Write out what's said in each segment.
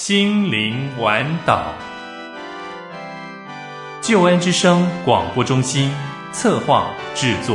心灵晚岛。救恩之声广播中心策划制作。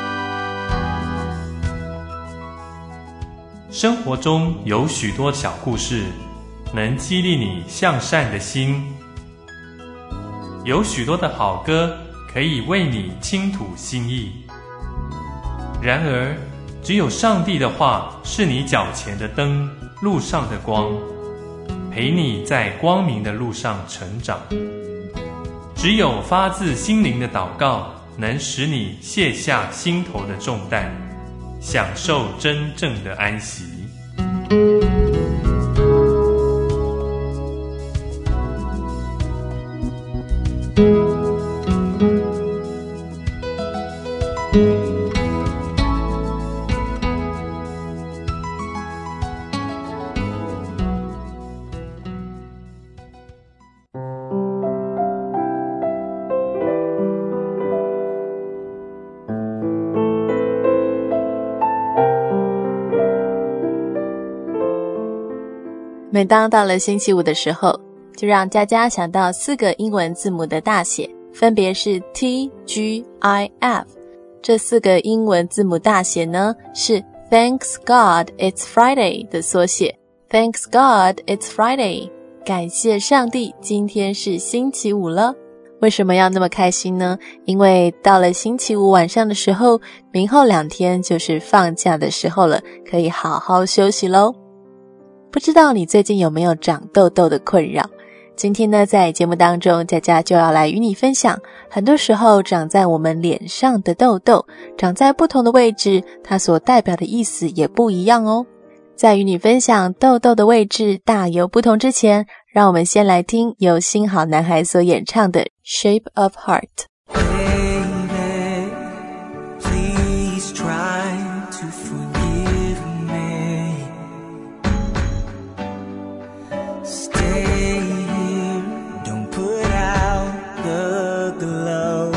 生活中有许多小故事，能激励你向善的心。有许多的好歌，可以为你倾吐心意。然而，只有上帝的话是你脚前的灯，路上的光，陪你在光明的路上成长。只有发自心灵的祷告，能使你卸下心头的重担，享受真正的安息。 每当到了星期五的时候，就让佳佳想到4个英文字母的大写，分别是 TGIF。 这4个英文字母大写呢，是 Thanks God It's Friday 的缩写。 Thanks God It's Friday， 感谢上帝，今天是星期五了。为什么要那么开心呢？因为到了星期五晚上的时候，明后2天就是放假的时候了，可以好好休息咯。不知道你最近有没有长痘痘的困扰？今天呢，在节目当中，佳佳就要来与你分享，很多时候长在我们脸上的痘痘，长在不同的位置，它所代表的意思也不一样哦。在与你分享痘痘的位置大有不同之前，让我们先来听由新好男孩所演唱的 Shape of Heart。Baby, please try to forgive me.Stay here, don't put out the glow.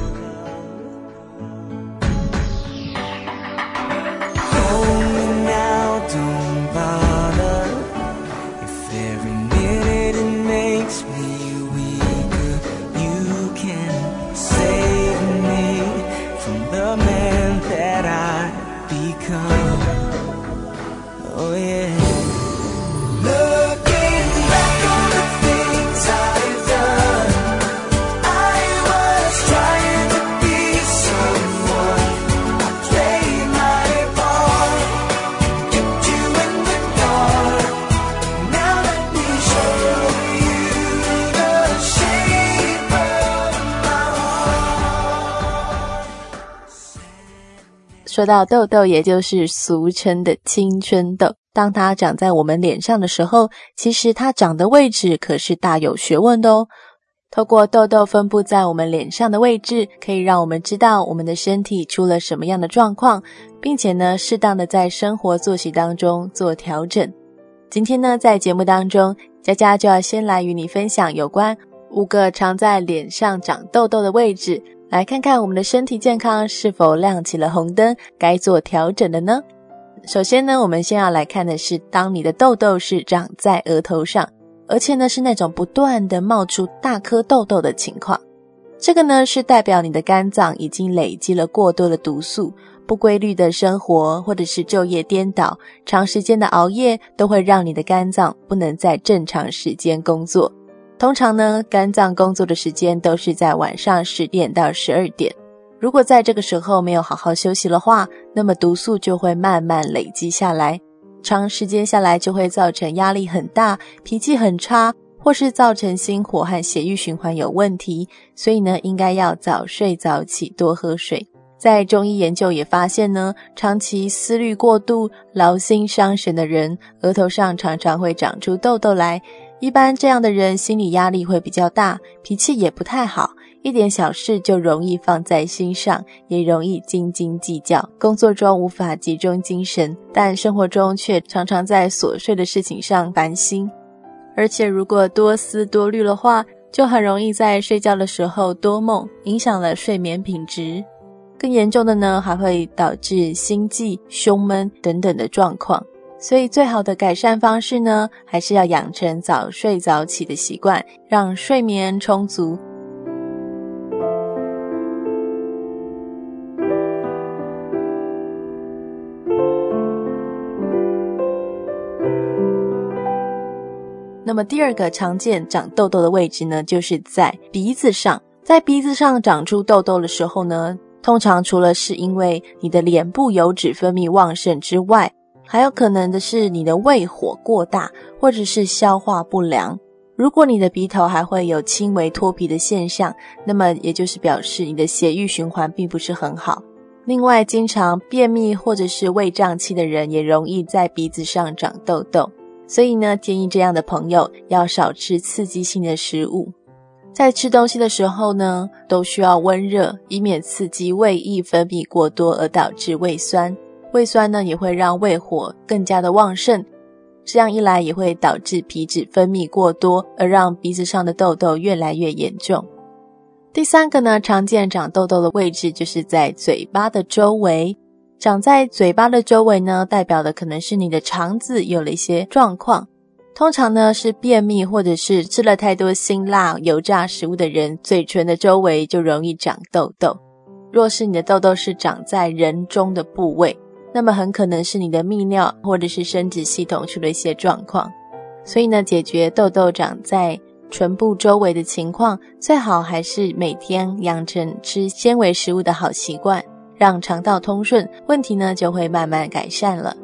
Hold me now, don't bother. If every minute it makes me weaker, you can save me from the man that I become. Oh yeah。说到痘痘，也就是俗称的青春痘，当它长在我们脸上的时候，其实它长的位置可是大有学问的哦。透过痘痘分布在我们脸上的位置，可以让我们知道我们的身体出了什么样的状况，并且呢，适当的在生活作息当中做调整。今天呢，在节目当中，佳佳就要先来与你分享有关5个常在脸上长痘痘的位置，来看看我们的身体健康是否亮起了红灯，该做调整的呢？首先呢，我们先要来看的是，当你的痘痘是长在额头上，而且呢是那种不断的冒出大颗痘痘的情况，这个呢是代表你的肝脏已经累积了过多的毒素，不规律的生活或者是昼夜颠倒，长时间的熬夜都会让你的肝脏不能在正常时间工作。通常呢，肝脏工作的时间都是在晚上10点到12点。如果在这个时候没有好好休息的话，那么毒素就会慢慢累积下来，长时间下来就会造成压力很大，脾气很差，或是造成心火和血液循环有问题。所以呢，应该要早睡早起，多喝水。在中医研究也发现呢，长期思虑过度、劳心伤神的人，额头上常常会长出痘痘来。一般这样的人心理压力会比较大，脾气也不太好，一点小事就容易放在心上，也容易斤斤计较，工作中无法集中精神，但生活中却常常在琐碎的事情上烦心。而且如果多思多虑的话，就很容易在睡觉的时候多梦，影响了睡眠品质。更严重的呢，还会导致心悸、胸闷等等的状况。 所以最好的改善方式呢，还是要养成早睡早起的习惯，让睡眠充足。那么第二个常见长痘痘的位置呢，就是在鼻子上。在鼻子上长出痘痘的时候呢，通常除了是因为你的脸部油脂分泌旺盛之外，还有可能的是你的胃火过大，或者是消化不良。如果你的鼻头还会有轻微脱皮的现象，那么也就是表示你的血液循环并不是很好。另外，经常便秘或者是胃胀气的人也容易在鼻子上长痘痘。所以呢，建议这样的朋友要少吃刺激性的食物。在吃东西的时候呢，都需要温热，以免刺激胃液分泌过多而导致胃酸。胃酸呢，也会让胃火更加的旺盛，这样一来也会导致皮脂分泌过多，而让鼻子上的痘痘越来越严重。第三个呢，常见长痘痘的位置就是在嘴巴的周围。长在嘴巴的周围呢，代表的可能是你的肠子有了一些状况。通常呢是便秘或者是吃了太多辛辣油炸食物的人，嘴唇的周围就容易长痘痘。若是你的痘痘是长在人中的部位，那么很可能是你的泌尿或者是生殖系统出了一些状况。所以呢，解决痘痘长在唇部周围的情况，最好还是每天养成吃纤维食物的好习惯，让肠道通顺，问题呢就会慢慢改善了。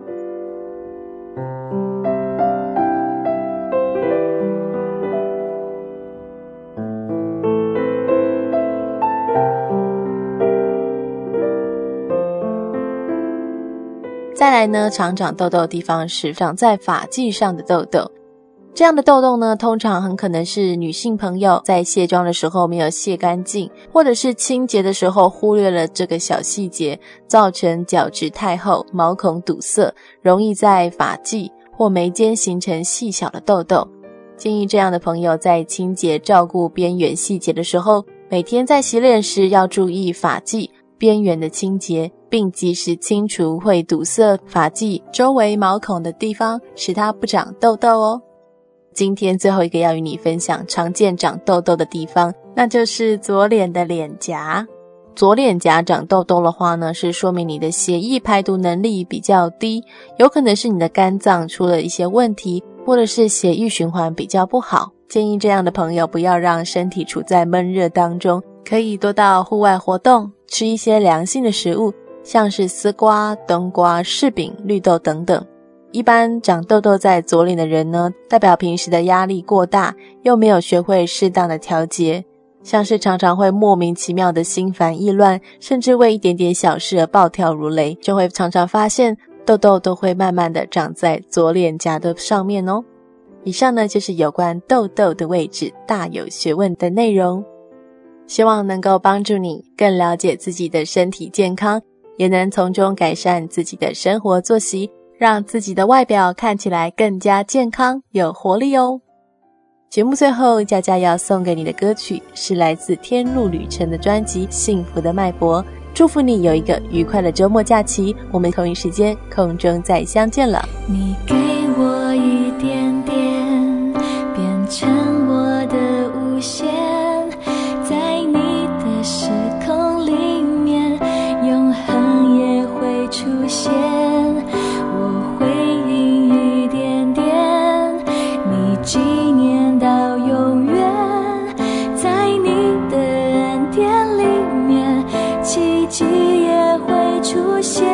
再来呢，常长痘痘的地方是长在发际上的痘痘。这样的痘痘呢，通常很可能是女性朋友在卸妆的时候没有卸干净，或者是清洁的时候忽略了这个小细节，造成角质太厚，毛孔堵塞，容易在发际或眉间形成细小的痘痘。建议这样的朋友在清洁照顾边缘细节的时候，每天在洗脸时要注意发际边缘的清洁，并及时清除会堵塞发际周围毛孔的地方，使它不长痘痘哦。今天最后一个要与你分享常见长痘痘的地方，那就是左脸的脸颊。左脸颊长痘痘的话呢，是说明你的血液排毒能力比较低，有可能是你的肝脏出了一些问题，或者是血液循环比较不好。建议这样的朋友不要让身体处在闷热当中，可以多到户外活动，吃一些凉性的食物，像是丝瓜、冬瓜、柿饼、绿豆等等。一般长痘痘在左脸的人呢，代表平时的压力过大，又没有学会适当的调节，像是常常会莫名其妙的心烦意乱，甚至为一点点小事而暴跳如雷，就会常常发现痘痘都会慢慢的长在左脸颊的上面哦。以上呢就是有关痘痘的位置大有学问的内容，希望能够帮助你更了解自己的身体健康，也能从中改善自己的生活作息，让自己的外表看起来更加健康有活力哦。节目最后，佳佳要送给你的歌曲是来自天路旅程的专辑《幸福的脉搏》，祝福你有一个愉快的周末假期，我们同一时间空中再相见了。 你给我一点点，变成我的无限，在你的时空里面，永恒也会出现。我回应一点点，你纪念到永远，在你的恩典里面，奇迹也会出现。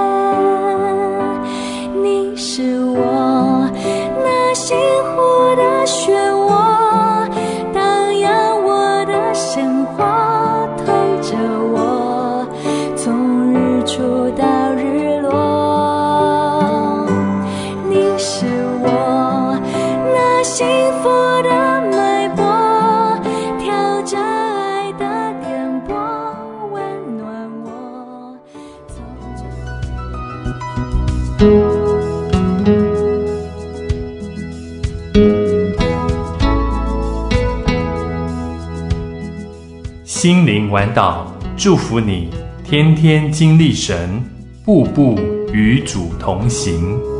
你是我那心湖的漩涡，荡漾我的生活，推着我从日出到日落。你是我那幸福的脉搏，跳着爱的颠簸，温暖我。 心灵玩岛，祝福你天天经历神，步步与主同行。